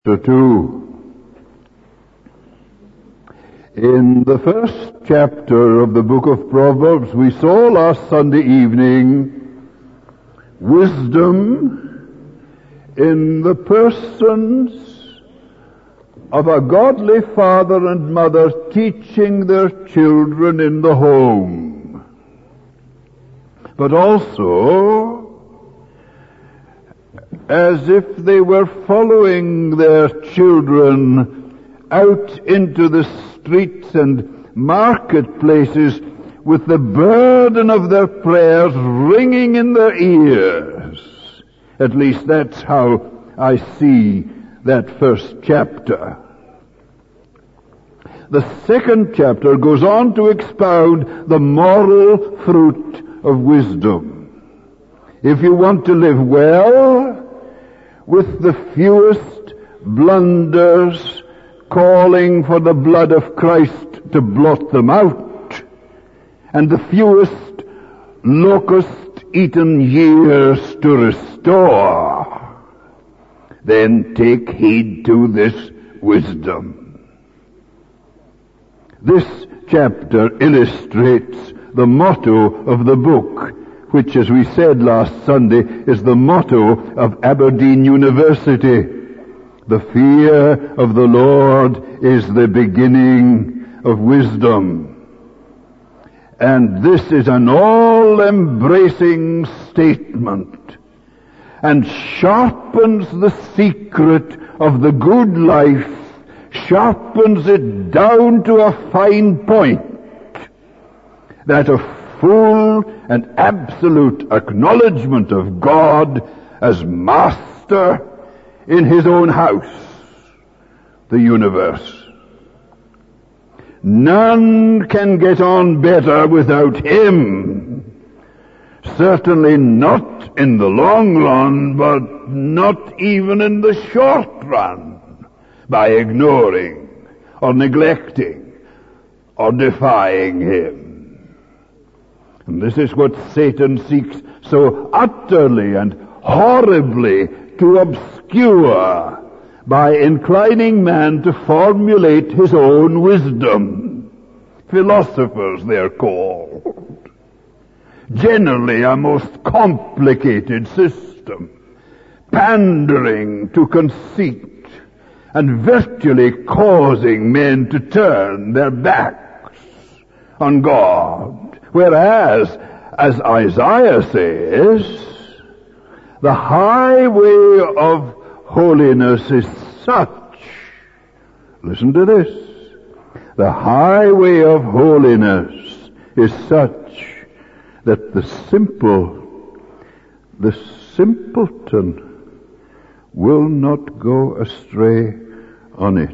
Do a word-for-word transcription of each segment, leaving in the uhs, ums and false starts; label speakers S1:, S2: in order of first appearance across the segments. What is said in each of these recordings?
S1: Chapter two. In the first chapter of the book of Proverbs, we saw last Sunday evening wisdom in the persons of a godly father and mother teaching their children in the home, but also as if they were following their children out into the streets and marketplaces with the burden of their prayers ringing in their ears. At least that's how I see that first chapter. The second chapter goes on to expound the moral fruit of wisdom. If you want to live well, with the fewest blunders, calling for the blood of Christ to blot them out, and the fewest locust-eaten years to restore, then take heed to this wisdom. This chapter illustrates the motto of the book, which, as we said last Sunday, is the motto of Aberdeen University. The fear of the Lord is the beginning of wisdom. And this is an all-embracing statement, and sharpens the secret of the good life, sharpens it down to a fine point, that a full and absolute acknowledgement of God as master in his own house, the universe. None can get on better without him. Certainly not in the long run, but not even in the short run, by ignoring or neglecting or defying him. And this is what Satan seeks so utterly and horribly to obscure by inclining man to formulate his own wisdom. Philosophers, they're called. Generally a most complicated system, pandering to conceit and virtually causing men to turn their backs on God. Whereas, as Isaiah says, the highway of holiness is such, listen to this, the highway of holiness is such that the simple, the simpleton will not go astray on it.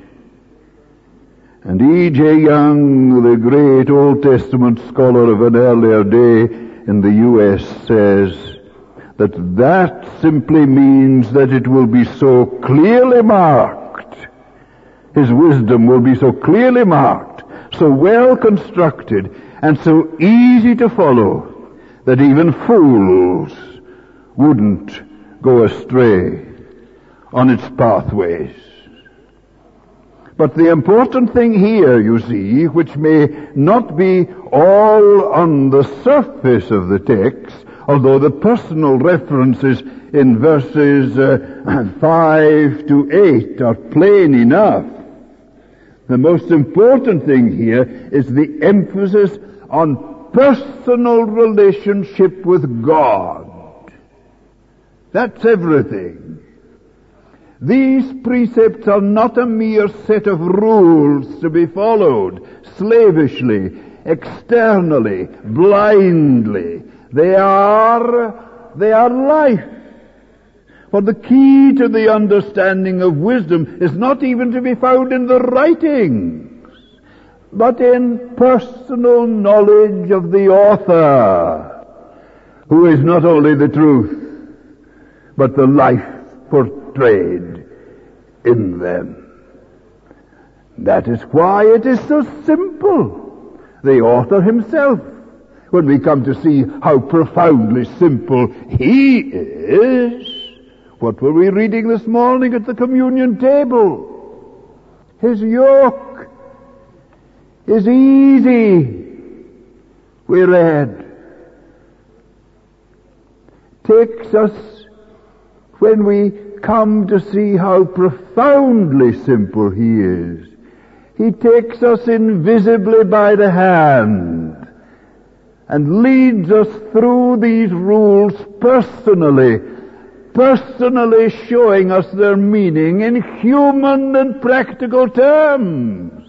S1: And E J Young, the great Old Testament scholar of an earlier day in the U S, says that that simply means that it will be so clearly marked, his wisdom will be so clearly marked, so well constructed, and so easy to follow, that even fools wouldn't go astray on its pathways. But the important thing here, you see, which may not be all on the surface of the text, although the personal references in verses uh, five to eight are plain enough, the most important thing here is the emphasis on personal relationship with God. That's everything. These precepts are not a mere set of rules to be followed slavishly, externally, blindly. They are, they are life. For the key to the understanding of wisdom is not even to be found in the writings, but in personal knowledge of the author, who is not only the truth, but the life portrayed in them. That is why it is so simple. The author himself, when we come to see how profoundly simple he is, What were we reading this morning at the communion table? His yoke is easy, we read. Takes us, when we come to see how profoundly simple he is, he takes us invisibly by the hand and leads us through these rules personally, personally showing us their meaning in human and practical terms,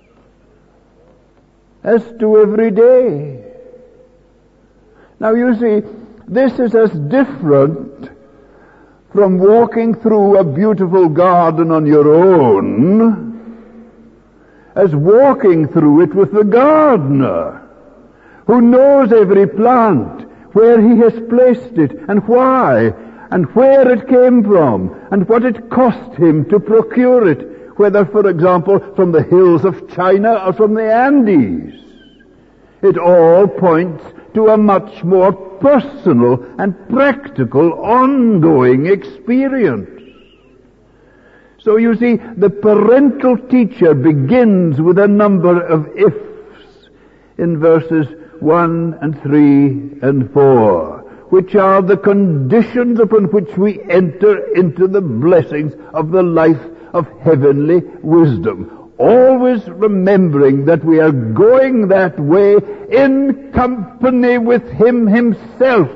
S1: as to every day. Now you see, this is as different from walking through a beautiful garden on your own as walking through it with the gardener, who knows every plant, where he has placed it, and why, and where it came from, and what it cost him to procure it, whether, for example, from the hills of China or from the Andes. It all points to a much more personal and practical, ongoing experience. So you see, the parental teacher begins with a number of ifs in verses one and three and four, which are the conditions upon which we enter into the blessings of the life of heavenly wisdom, always remembering that we are going that way in company with him himself.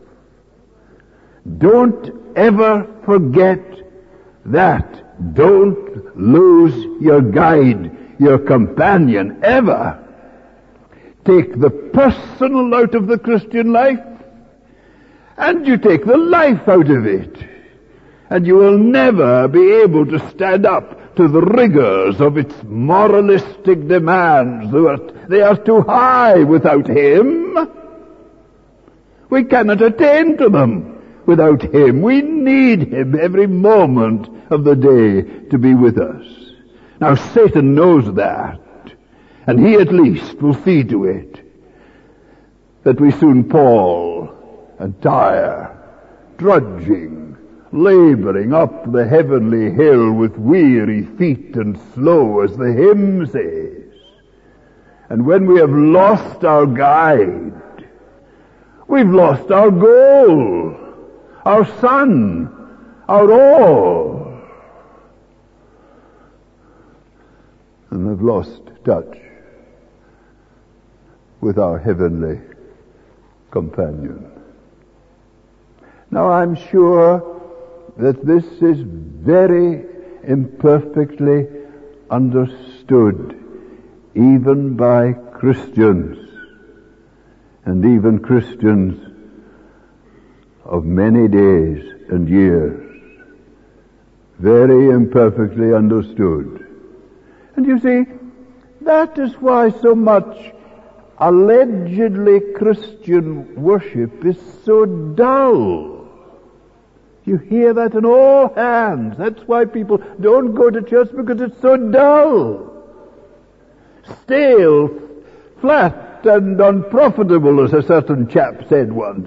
S1: Don't ever forget that. Don't lose your guide, your companion, ever. Take the personal out of the Christian life, and you take the life out of it, and you will never be able to stand up to the rigors of its moralistic demands. They are, they are too high without him. We cannot attain to them without him. We need him every moment of the day to be with us. Now Satan knows that, and he at least will see to it that we soon pall and tire, drudging, laboring up the heavenly hill with weary feet and slow, as the hymn says. And when we have lost our guide, we've lost our goal, our sun, our all, and have lost touch with our heavenly companion. Now I'm sure that this is very imperfectly understood even by Christians, and even Christians of many days and years. Very imperfectly understood. And you see, that is why so much allegedly Christian worship is so dull. You hear that in all hands. That's why people don't go to church, because it's so dull, stale, flat, and unprofitable, as a certain chap said once.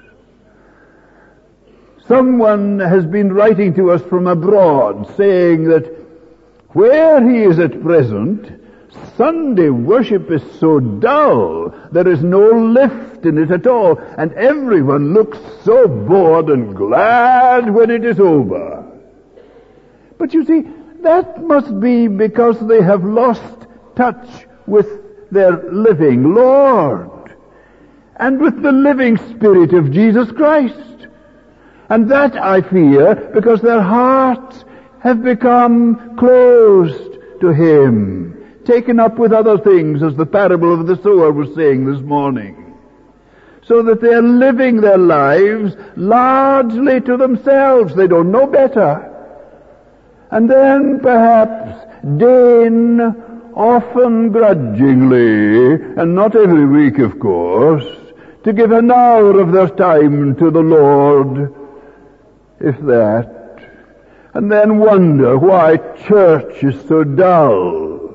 S1: Someone has been writing to us from abroad saying that where he is at present, Sunday worship is so dull, there is no lift in it at all, and everyone looks so bored and glad when it is over. But you see, that must be because they have lost touch with their living Lord and with the living Spirit of Jesus Christ. And that, I fear, because their hearts have become closed to him, taken up with other things, as the parable of the sower was saying this morning, so that they are living their lives largely to themselves. They don't know better. And then perhaps deign, often grudgingly, and not every week, of course, to give an hour of their time to the Lord, if that, and then wonder why church is so dull.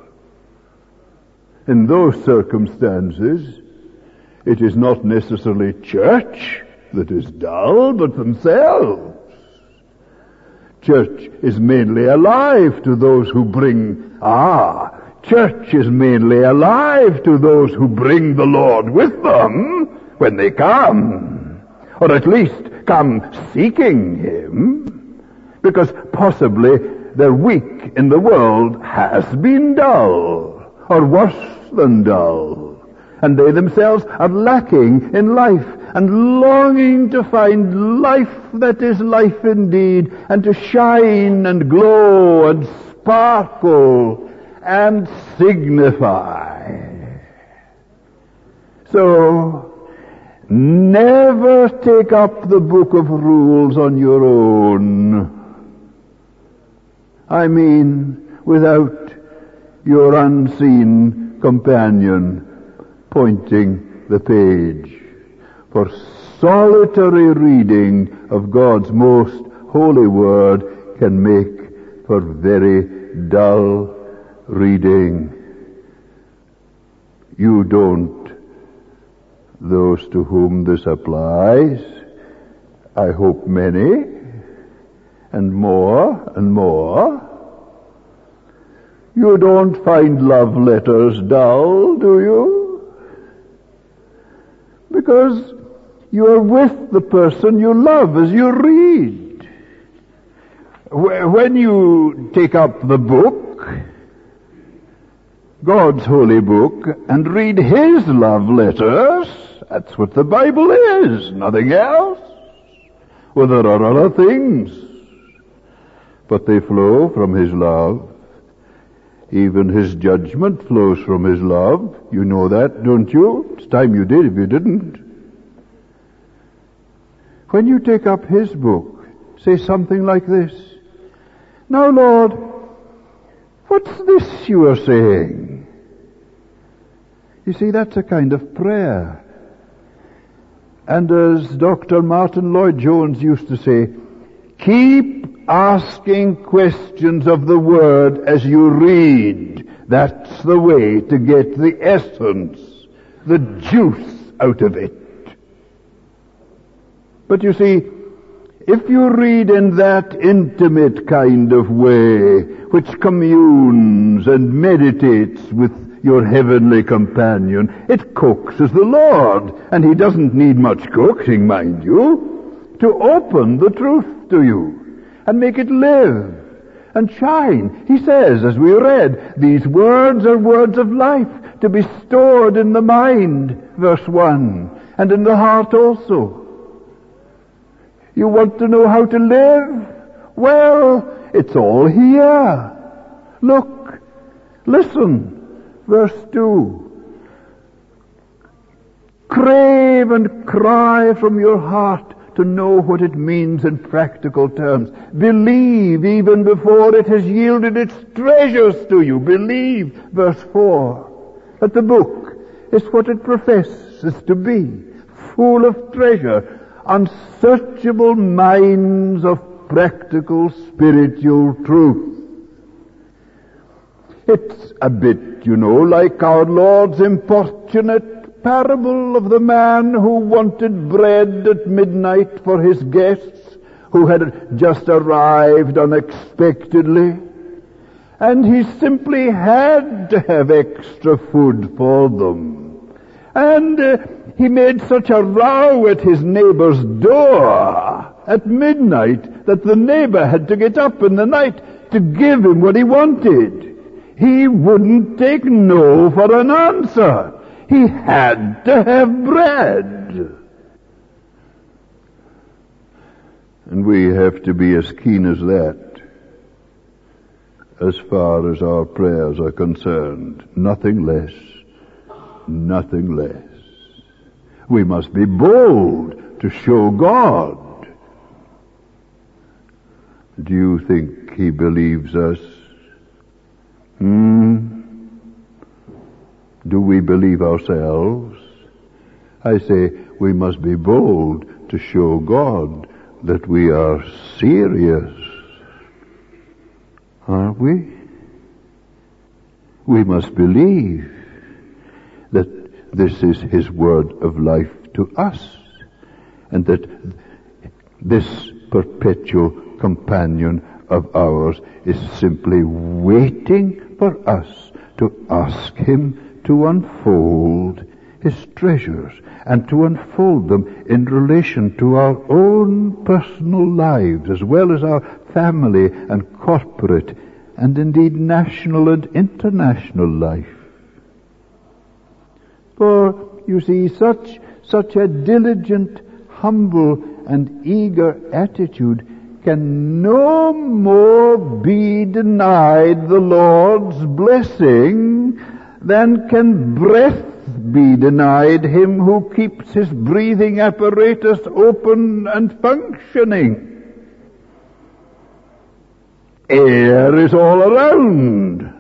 S1: In those circumstances, it is not necessarily church that is dull, but themselves. Church is mainly alive to those who bring, ah, church is mainly alive to those who bring the Lord with them when they come, or at least come seeking Him, because possibly their week in the world has been dull, or worse than dull, and they themselves are lacking in life and longing to find life that is life indeed, and to shine and glow and sparkle and signify. So, never take up the book of rules on your own. I mean, without your unseen companion pointing the page. For solitary reading of God's most holy word can make for very dull reading. You don't, those to whom this applies, I hope many, and more and more, you don't find love letters dull, do you? Because you are with the person you love as you read. When you take up the book, God's holy book, and read His love letters, that's what the Bible is, nothing else. Well, there are other things, but they flow from His love. Even His judgment flows from His love. You know that, don't you? It's time you did if you didn't. When you take up His book, say something like this: "Now, Lord, what's this you are saying?" You see, that's a kind of prayer. And as Doctor Martin Lloyd-Jones used to say, keep asking questions of the Word as you read. That's the way to get the essence, the juice out of it. But you see, if you read in that intimate kind of way, which communes and meditates with your heavenly companion, it coaxes the Lord, and He doesn't need much coaxing, mind you, to open the truth to you and make it live and shine. He says, as we read, these words are words of life to be stored in the mind, verse one, and in the heart also. You want to know how to live? Well, it's all here. Look, listen, verse two. Crave and cry from your heart to know what it means in practical terms. Believe even before it has yielded its treasures to you. Believe, verse four, that the book is what it professes to be, full of treasure, unsearchable mines of practical spiritual truth. It's a bit, you know, like our Lord's importunate parable of the man who wanted bread at midnight for his guests, who had just arrived unexpectedly, and he simply had to have extra food for them. And uh, he made such a row at his neighbor's door at midnight that the neighbor had to get up in the night to give him what he wanted. He wouldn't take no for an answer. He had to have bread. And we have to be as keen as that, as far as our prayers are concerned. Nothing less. Nothing less. We must be bold to show God. Do you think He believes us? Hmm? Do we believe ourselves? I say we must be bold to show God that we are serious. Aren't we? We must believe that this is His word of life to us, and that this perpetual companion of ours is simply waiting for us to ask him to unfold his treasures and to unfold them in relation to our own personal lives as well as our family and corporate and indeed national and international life. For, you see, such, such a diligent, humble and eager attitude can no more be denied the Lord's blessing than can breath be denied him who keeps his breathing apparatus open and functioning. Air is all around.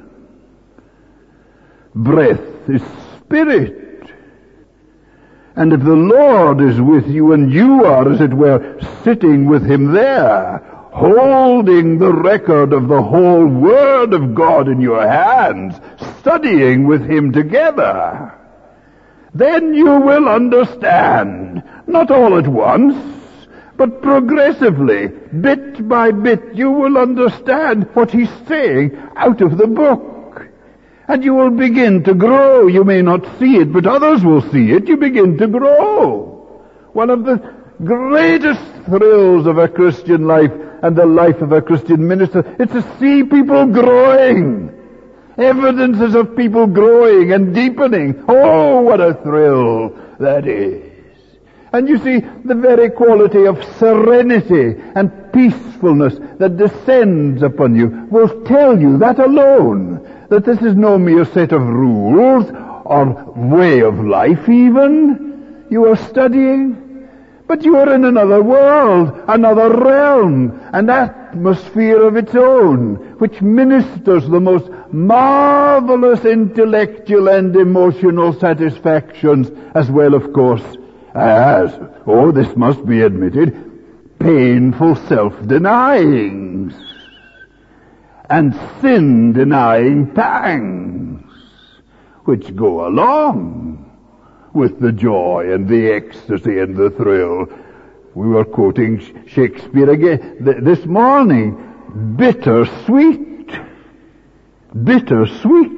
S1: Breath is spirit. And if the Lord is with you and you are, as it were, sitting with him there, holding the record of the whole Word of God in your hands, studying with him together, then you will understand, not all at once, but progressively, bit by bit, you will understand what he's saying out of the book. And you will begin to grow. You may not see it, but others will see it. You begin to grow. One of the greatest thrills of a Christian life and the life of a Christian minister is to see people growing. Evidences of people growing and deepening. Oh, what a thrill that is. And you see, the very quality of serenity and peacefulness that descends upon you will tell you that alone, that this is no mere set of rules or way of life even you are studying, but you are in another world, another realm, an atmosphere of its own, which ministers the most marvelous intellectual and emotional satisfactions, as well, of course, as, oh, this must be admitted, painful self-denyings and sin-denying pangs, which go along with the joy and the ecstasy and the thrill. We were quoting Shakespeare again th- this morning. Bitter-sweet. Bitter-sweet.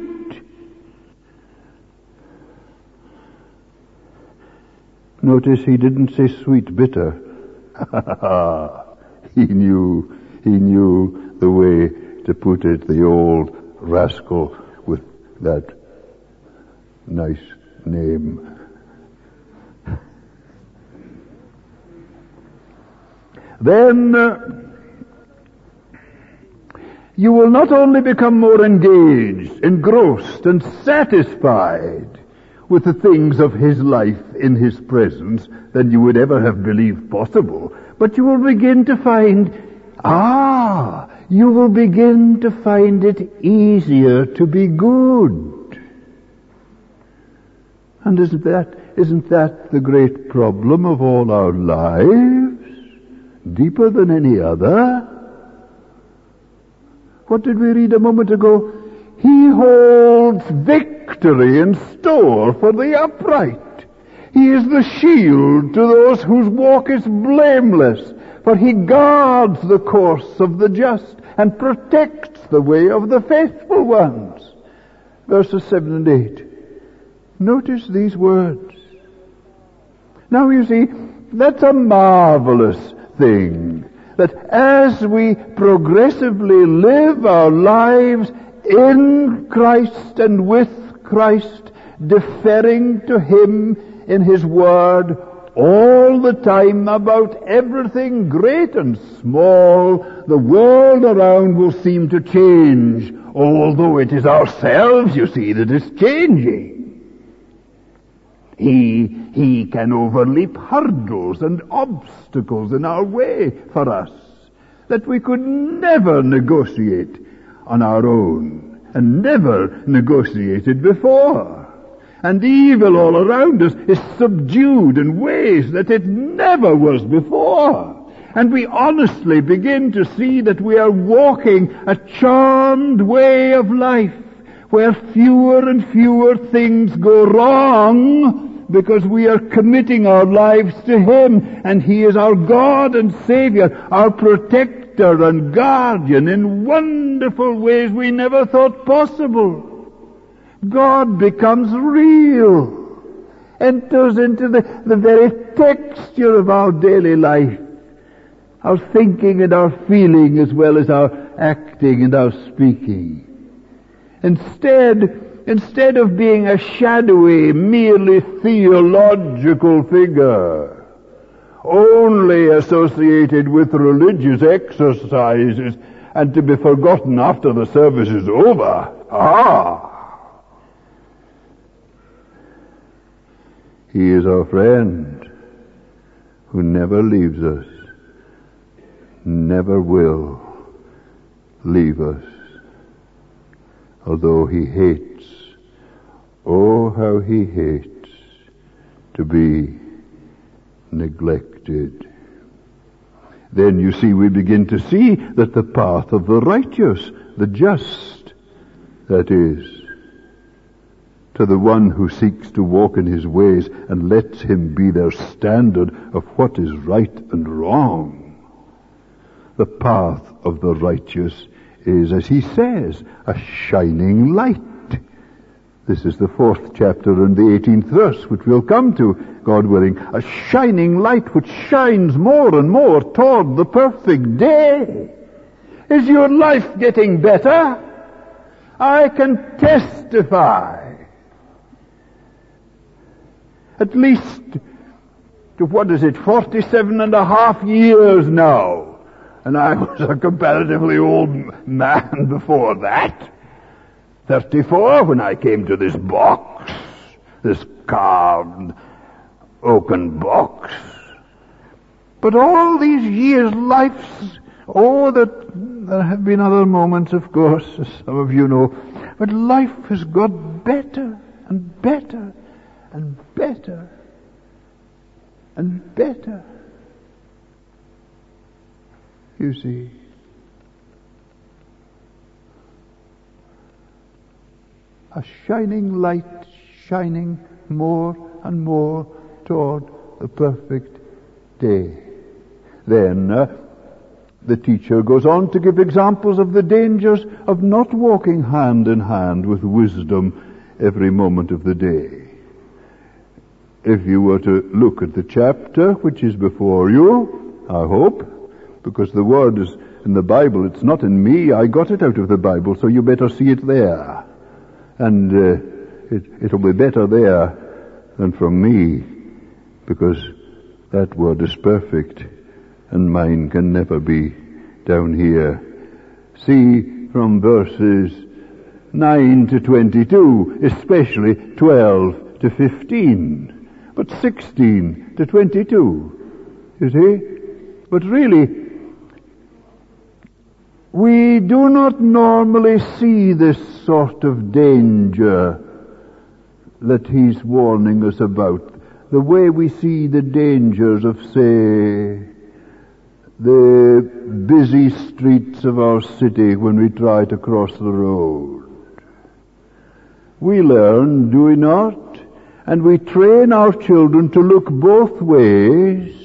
S1: Notice he didn't say sweet bitter. he knew, he knew the way to put it, the old rascal with that nice name. Then uh, you will not only become more engaged, engrossed, and satisfied with the things of his life in his presence than you would ever have believed possible, but you will begin to find, ah, you will begin to find it easier to be good. And isn't that, isn't that the great problem of all our lives? Deeper than any other? What did we read a moment ago? He holds victory in store for the upright. He is the shield to those whose walk is blameless, for he guards the course of the just and protects the way of the faithful ones. Verses seven and eight. Notice these words. Now you see, that's a marvelous thing, that as we progressively live our lives in Christ and with Christ, deferring to him in his word all the time about everything great and small, the world around will seem to change, although it is ourselves, you see, that is changing. He, he can overleap hurdles and obstacles in our way for us that we could never negotiate on our own and never negotiated before. And evil all around us is subdued in ways that it never was before. And we honestly begin to see that we are walking a charmed way of life, where fewer and fewer things go wrong because we are committing our lives to him, and he is our God and Savior, our protector protector and guardian in wonderful ways we never thought possible. God becomes real, enters into the, the very texture of our daily life, our thinking and our feeling as well as our acting and our speaking. Instead, instead of being a shadowy, merely theological figure, only associated with religious exercises and to be forgotten after the service is over. Ah! He is our friend who never leaves us, never will leave us, although he hates, oh how he hates to be neglected. Then you see, we begin to see that the path of the righteous, the just, that is, to the one who seeks to walk in his ways and lets him be their standard of what is right and wrong. The path of the righteous is, as he says, a shining light. This is the fourth chapter and the eighteenth verse, which we'll come to, God willing. A shining light which shines more and more toward the perfect day. Is your life getting better? I can testify, at least to, what is it, forty-seven and a half years now. And I was a comparatively old man before that. thirty-four when I came to this box, this carved oaken box. But all these years, life's, oh, that there have been other moments, of course, as some of you know, but life has got better and better and better and better. You see, a shining light shining more and more toward the perfect day. Then uh, the teacher goes on to give examples of the dangers of not walking hand in hand with wisdom every moment of the day. If you were to look at the chapter which is before you, I hope, because the word is in the Bible, it's not in me, I got it out of the Bible, so you better see it there. And uh, it, it'll be better there than from me, because that word is perfect, and mine can never be down here. See from verses nine to twenty-two, especially twelve to fifteen, but sixteen to twenty-two, you see? But really, we do not normally see this sort of danger that he's warning us about, the way we see the dangers of, say, the busy streets of our city when we try to cross the road. We learn, do we not? And we train our children to look both ways,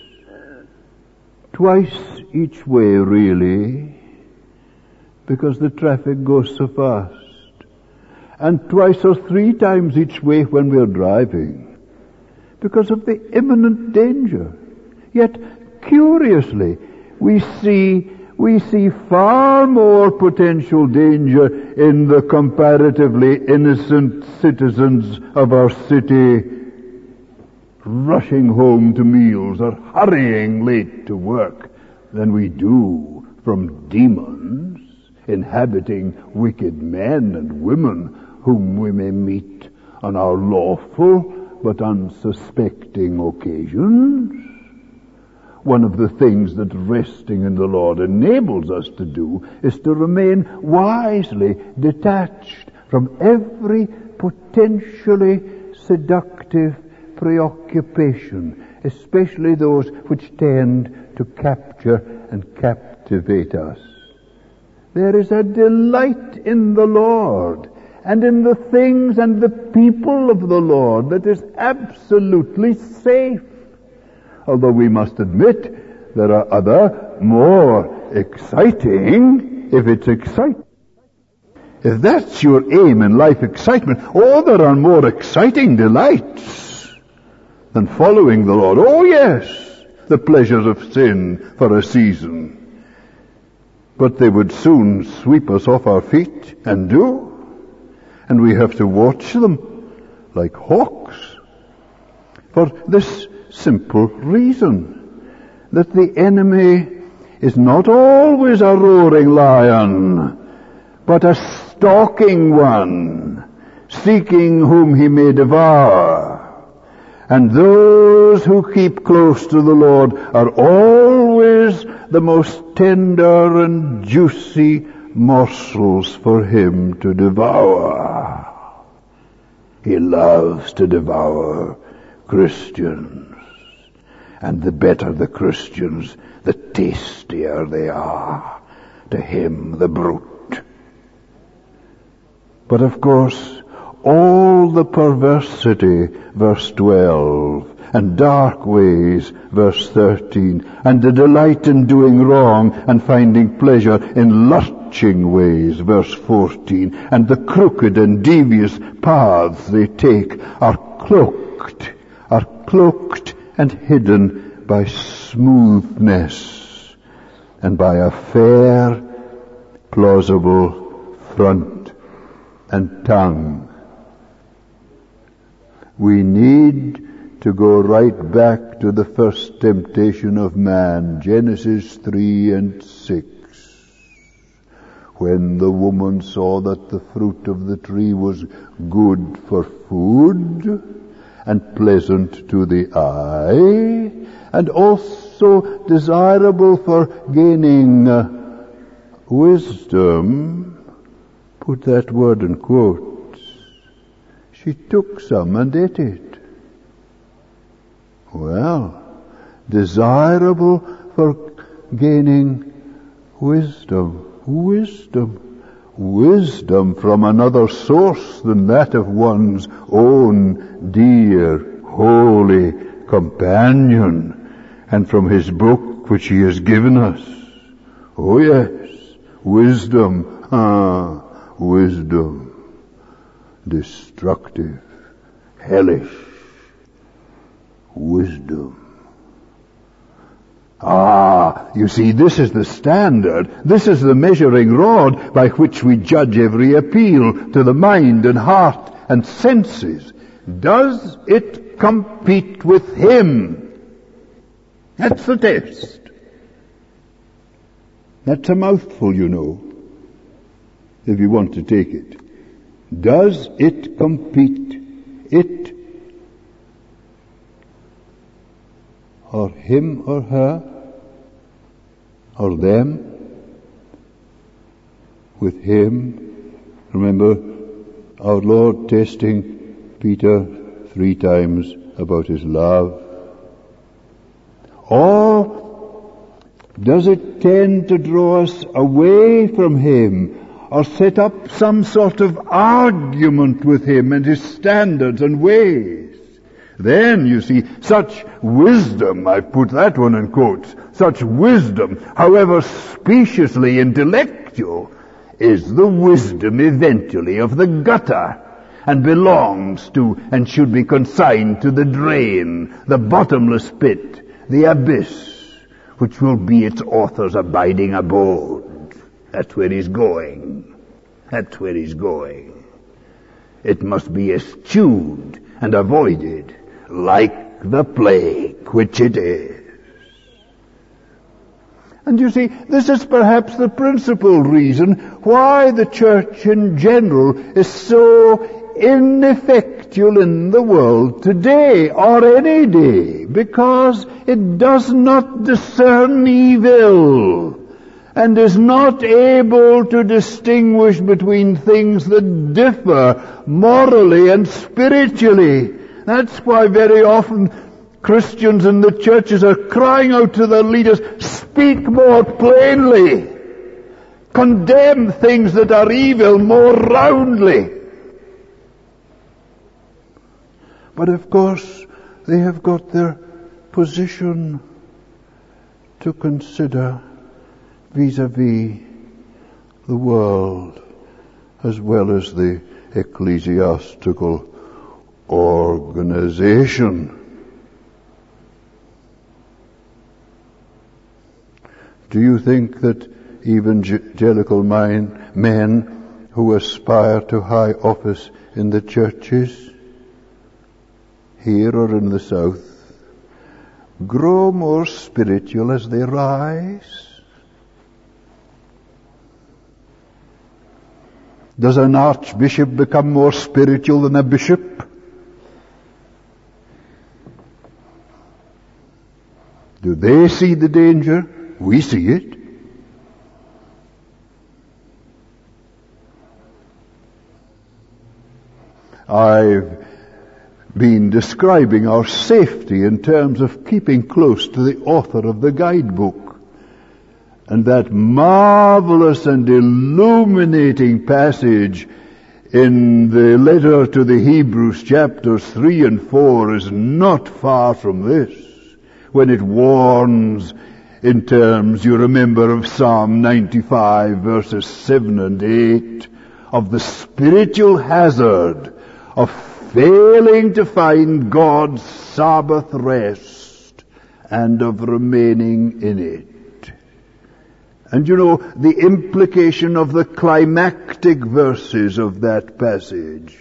S1: twice each way really, because the traffic goes so fast, and twice or three times each way when we're driving, because of the imminent danger. Yet, curiously, we see we see far more potential danger in the comparatively innocent citizens of our city rushing home to meals or hurrying late to work than we do from demons inhabiting wicked men and women whom we may meet on our lawful but unsuspecting occasions. One of the things that resting in the Lord enables us to do is to remain wisely detached from every potentially seductive preoccupation, especially those which tend to capture and captivate us. There is a delight in the Lord and in the things and the people of the Lord that is absolutely safe. Although we must admit there are other, more exciting, if it's exciting. If that's your aim in life, excitement, oh, there are more exciting delights than following the Lord. Oh, yes, the pleasures of sin for a season. But they would soon sweep us off our feet, and do. And we have to watch them like hawks. For this simple reason, that the enemy is not always a roaring lion, but a stalking one, seeking whom he may devour. And those who keep close to the Lord are always the most tender and juicy morsels for him to devour. He loves to devour Christians. And the better the Christians, the tastier they are to him, the brute. But of course, all the perversity, verse twelve, and dark ways, verse thirteen, and the delight in doing wrong and finding pleasure in lurching ways, verse fourteen, and the crooked and devious paths they take are cloaked, are cloaked and hidden by smoothness and by a fair, plausible front and tongue. We need to go right back to the first temptation of man, Genesis three and six. When the woman saw that the fruit of the tree was good for food and pleasant to the eye, and also desirable for gaining uh, wisdom, put that word in quotes, she took some and ate it. Well, desirable for gaining wisdom, wisdom, wisdom from another source than that of one's own dear, holy companion, and from his book which he has given us. Oh yes, wisdom, ah, wisdom, destructive, hellish wisdom. Ah, you see, this is the standard, this is the measuring rod by which we judge every appeal to the mind and heart and senses. Does it compete with him? That's the test. That's a mouthful, you know, if you want to take it. Does it compete? It or him or her or them with him? Remember our Lord testing Peter three times about his love. Or does it tend to draw us away from him, or set up some sort of argument with him and his standards and ways? Then, you see, such wisdom, I put that one in quotes, such wisdom, however speciously intellectual, is the wisdom eventually of the gutter, and belongs to and should be consigned to the drain, the bottomless pit, the abyss, which will be its author's abiding abode. That's where he's going. That's where he's going. It must be eschewed and avoided, like the plague, which it is. And you see, this is perhaps the principal reason why the church in general is so ineffectual in the world today, or any day, because it does not discern evil, and is not able to distinguish between things that differ morally and spiritually. That's why very often Christians in the churches are crying out to their leaders, speak more plainly, condemn things that are evil more roundly. But of course, they have got their position to consider vis-a-vis the world as well as the ecclesiastical organization. Do you think that evangelical men who aspire to high office in the churches, here or in the South, grow more spiritual as they rise? Does an archbishop become more spiritual than a bishop? Do they see the danger? We see it. I've been describing our safety in terms of keeping close to the author of the guidebook. And that marvelous and illuminating passage in the letter to the Hebrews, chapters three and four, is not far from this, when it warns in terms, you remember, of Psalm ninety-five, verses seven and eight, of the spiritual hazard of failing to find God's Sabbath rest and of remaining in it. And you know, the implication of the climactic verses of that passage,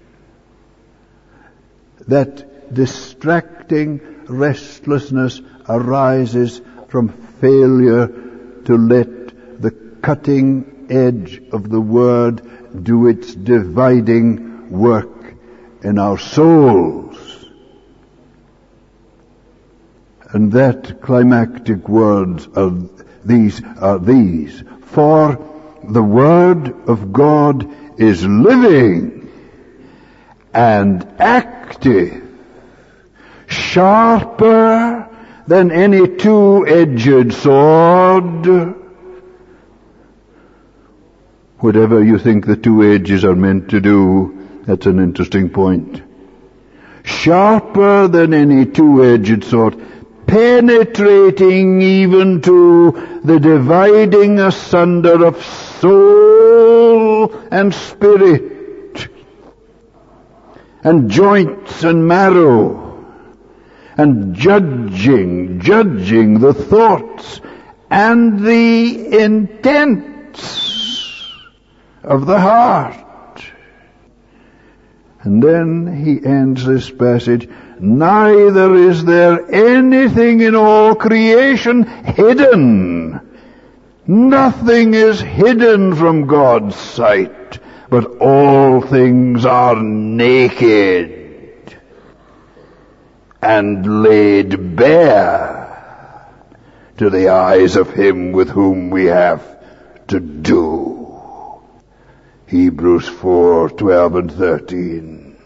S1: that distracting restlessness arises from failure to let the cutting edge of the Word do its dividing work in our souls. And that climactic words are these are these. For the Word of God is living and active, sharper than any two-edged sword. Whatever you think the two edges are meant to do, that's an interesting point. Sharper than any two-edged sword, penetrating even to the dividing asunder of soul and spirit, and joints and marrow, and judging, judging the thoughts and the intents of the heart. And then he ends this passage, neither is there anything in all creation hidden. Nothing is hidden from God's sight, but all things are naked and laid bare to the eyes of him with whom we have to do. Hebrews four, twelve and thirteen.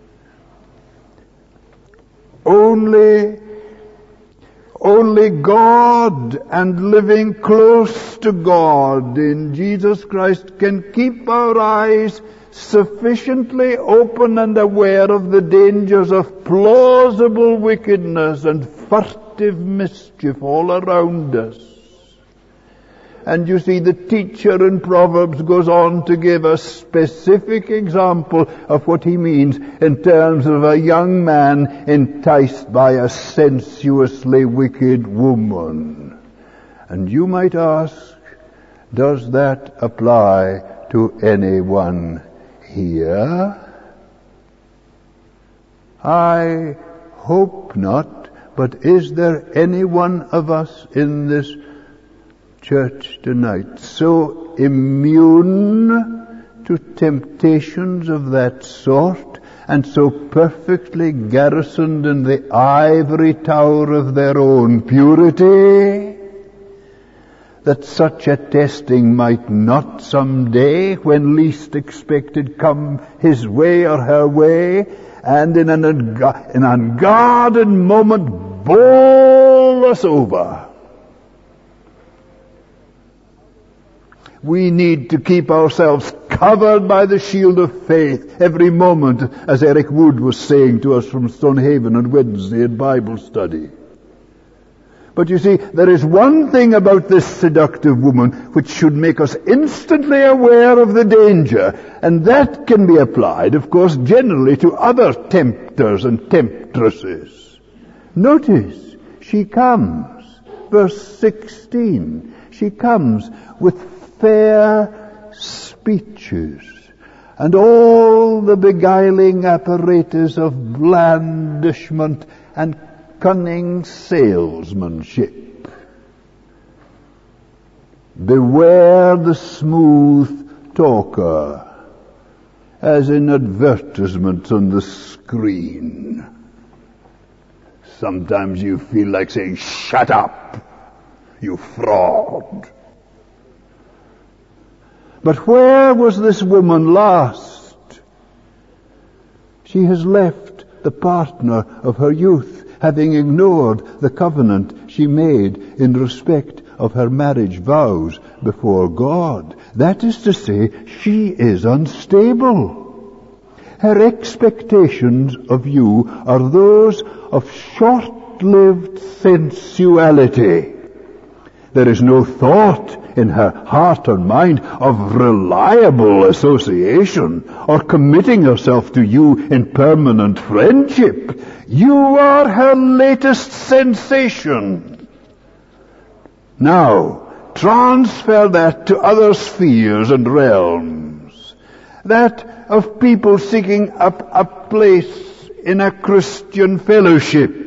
S1: Only, only God and living close to God in Jesus Christ can keep our eyes sufficiently open and aware of the dangers of plausible wickedness and furtive mischief all around us. And you see, the teacher in Proverbs goes on to give a specific example of what he means in terms of a young man enticed by a sensuously wicked woman. And you might ask, does that apply to anyone here? I hope not, but is there any one of us in this church tonight so immune to temptations of that sort, and so perfectly garrisoned in the ivory tower of their own purity, that such a testing might not some day, when least expected, come his way or her way, and in an, ungu- an unguarded moment bowl us over? We need to keep ourselves covered by the shield of faith every moment, as Eric Wood was saying to us from Stonehaven on Wednesday at Bible study. But you see, there is one thing about this seductive woman which should make us instantly aware of the danger, and that can be applied, of course, generally to other tempters and temptresses. Notice, she comes, verse sixteen, she comes with fair speeches and all the beguiling apparatus of blandishment and cunning salesmanship. Beware the smooth talker, as in advertisements on the screen. Sometimes you feel like saying, "Shut up, you fraud." But where was this woman last? She has left the partner of her youth, having ignored the covenant she made in respect of her marriage vows before God. That is to say, she is unstable. Her expectations of you are those of short-lived sensuality. There is no thought in her heart or mind of reliable association or committing herself to you in permanent friendship. You are her latest sensation. Now, transfer that to other spheres and realms. That of people seeking up a place in a Christian fellowship.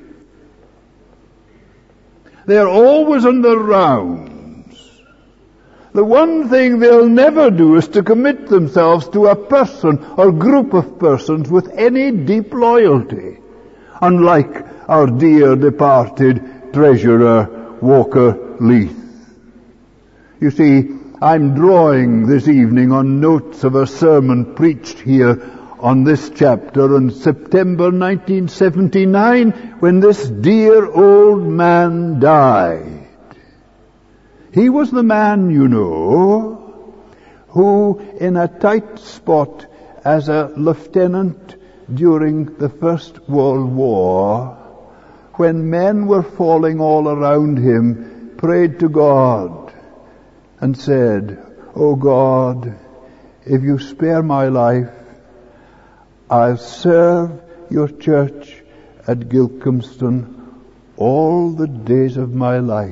S1: They are always on the rounds. The one thing they'll never do is to commit themselves to a person or group of persons with any deep loyalty, unlike our dear departed treasurer Walker Leith. You see, I'm drawing this evening on notes of a sermon preached here on this chapter in September nineteen seventy-nine, when this dear old man died. He was the man, you know, who in a tight spot as a lieutenant during the First World War, when men were falling all around him, prayed to God and said, "Oh God, if you spare my life, I'll serve your church at Gilcomston all the days of my life."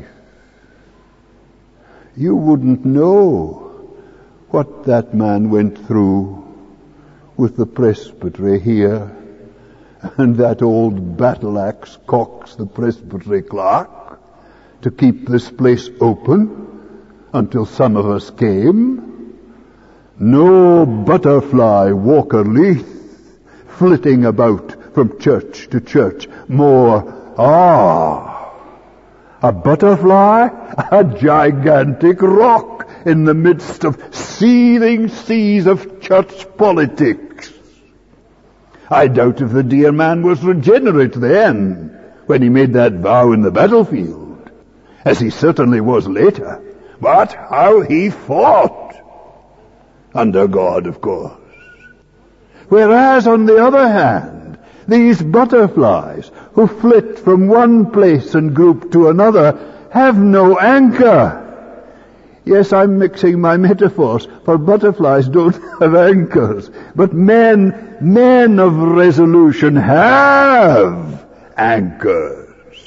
S1: You wouldn't know what that man went through with the presbytery here, and that old battle axe Cox, the presbytery clerk, to keep this place open until some of us came. No butterfly Walker Leith flitting about from church to church. More, ah, a butterfly, a gigantic rock in the midst of seething seas of church politics. I doubt if the dear man was regenerate then, when he made that vow in the battlefield, as he certainly was later. But how he fought! Under God, of course. Whereas, on the other hand, these butterflies who flit from one place and group to another have no anchor. Yes, I'm mixing my metaphors, for butterflies don't have anchors. But men, men of resolution have anchors.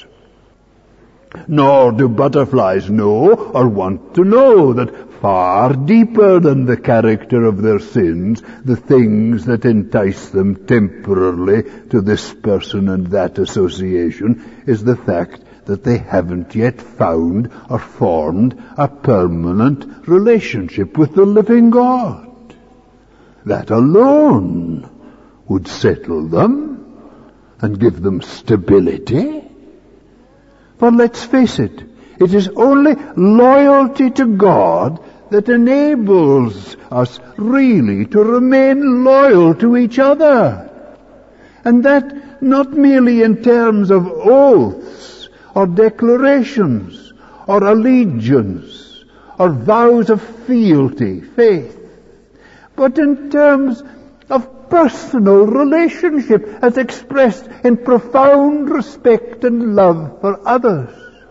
S1: Nor do butterflies know or want to know that far deeper than the character of their sins, the things that entice them temporarily to this person and that association, is the fact that they haven't yet found or formed a permanent relationship with the living God. That alone would settle them and give them stability. For let's face it, it is only loyalty to God that enables us really to remain loyal to each other. And that not merely in terms of oaths or declarations or allegiance or vows of fealty, faith, but in terms of personal relationship as expressed in profound respect and love for others.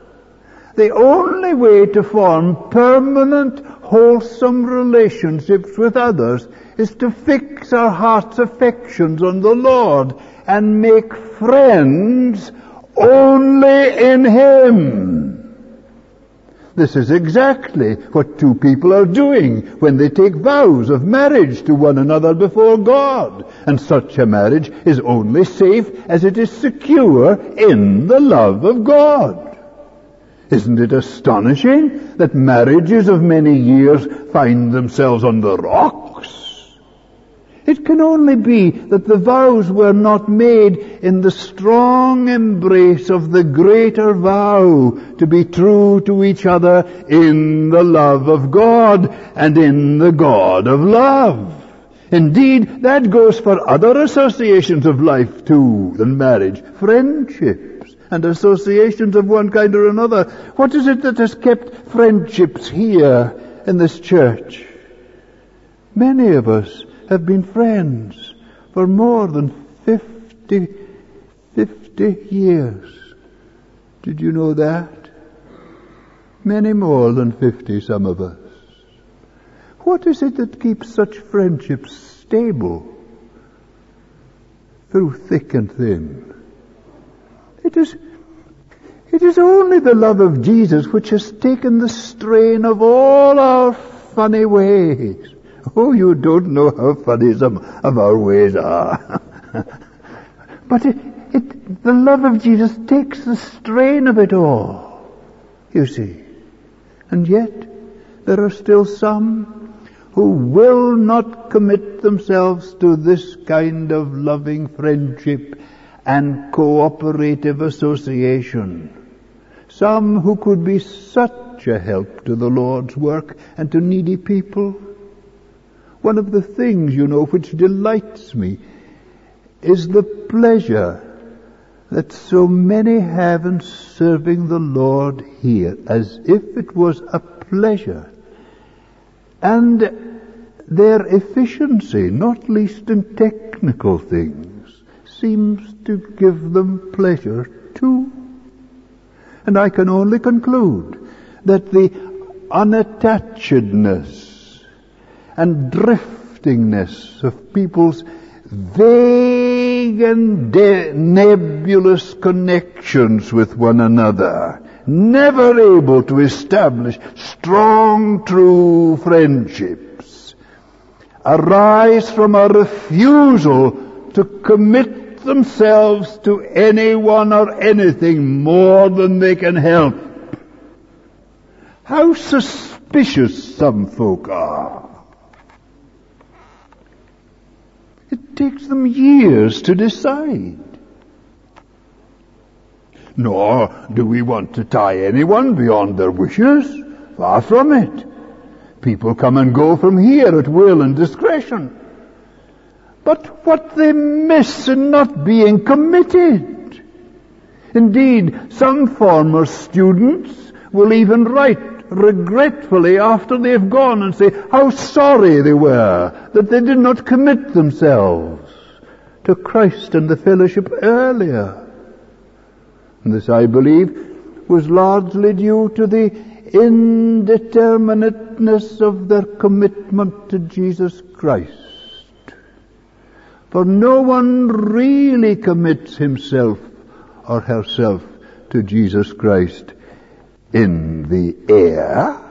S1: the only way to form permanent, wholesome relationships with others is to fix our heart's affections on the Lord and make friends only in Him. This is exactly what two people are doing when they take vows of marriage to one another before God. And such a marriage is only safe as it is secure in the love of God. Isn't it astonishing that marriages of many years find themselves on the rocks? It can only be that the vows were not made in the strong embrace of the greater vow to be true to each other in the love of God and in the God of love. Indeed, that goes for other associations of life too than marriage. Friendships and associations of one kind or another. What is it that has kept friendships here in this church? Many of us have been friends for more than fifty, fifty years. Did you know that? Many more than fifty, some of us. What is it that keeps such friendships stable through thick and thin? It is, it is only the love of Jesus which has taken the strain of all our funny ways. Oh, you don't know how funny some of our ways are. But it, it, the love of Jesus takes the strain of it all, you see. And yet, there are still some who will not commit themselves to this kind of loving friendship and cooperative association. Some who could be such a help to the Lord's work and to needy people. One of the things, you know, which delights me is the pleasure that so many have in serving the Lord here, as if it was a pleasure. And their efficiency, not least in technical things, seems to give them pleasure too. And I can only conclude that the unattachedness and driftingness of people's vague and de- nebulous connections with one another, never able to establish strong, true friendships, arise from a refusal to commit themselves to anyone or anything more than they can help. How suspicious some folk are. It takes them years to decide. Nor do we want to tie anyone beyond their wishes. Far from it. People come and go from here at will and discretion. But what they miss in not being committed. Indeed, some former students will even write regretfully after they've gone and say how sorry they were that they did not commit themselves to Christ and the fellowship earlier. And this, I believe, was largely due to the indeterminateness of their commitment to Jesus Christ. For no one really commits himself or herself to Jesus Christ in the air.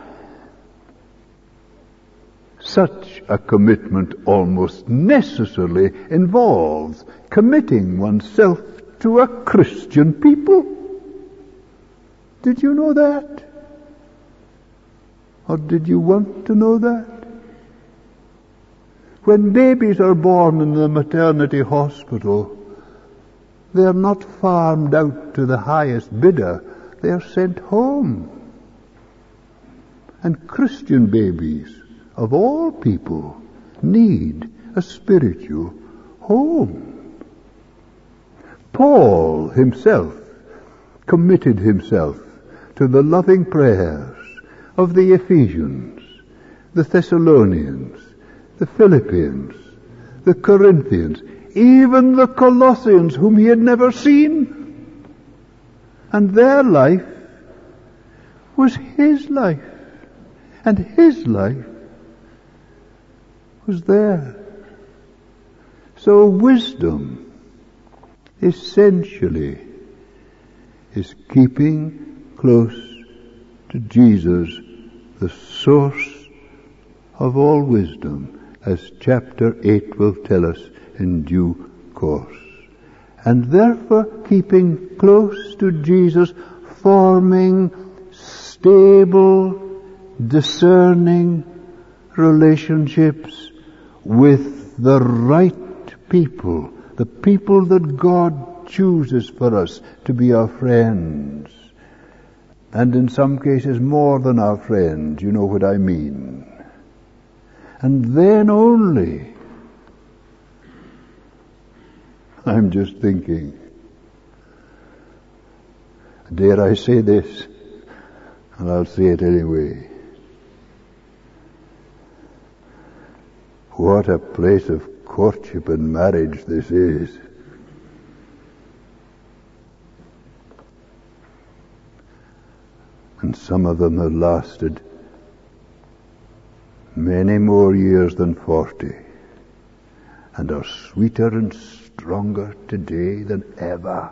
S1: Such a commitment almost necessarily involves committing oneself to a Christian people. Did you know that? Or did you want to know that? When babies are born in the maternity hospital, they are not farmed out to the highest bidder. They are sent home. And Christian babies, of all people, need a spiritual home. Paul himself committed himself to the loving prayers of the Ephesians, the Thessalonians, the Philippians, the Corinthians, even the Colossians, whom he had never seen. And their life was his life. And his life was there. So wisdom, essentially, is keeping close to Jesus, the source of all wisdom, as chapter eight will tell us in due course. And therefore keeping close to Jesus, forming stable, discerning relationships with the right people, the people that God chooses for us to be our friends. And in some cases more than our friends, you know what I mean. And then only, I'm just thinking, dare I say this? And I'll say it anyway. What a place of courtship and marriage this is. And some of them have lasted many more years than forty, and are sweeter and stronger today than ever.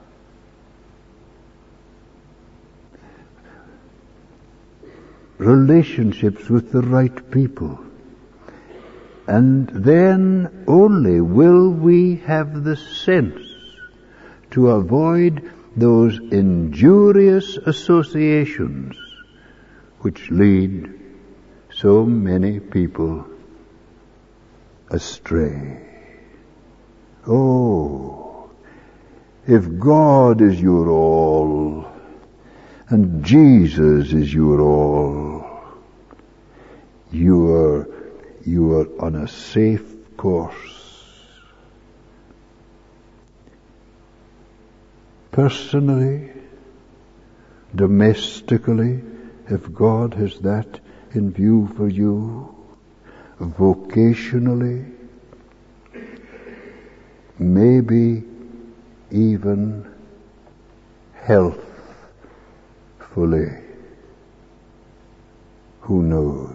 S1: Relationships with the right people. And then only will we have the sense to avoid those injurious associations which lead so many people astray. Oh, if God is your all, and Jesus is your all, you are, you are on a safe course. Personally, domestically, if God has that in view for you, vocationally, maybe even healthfully. Who knows?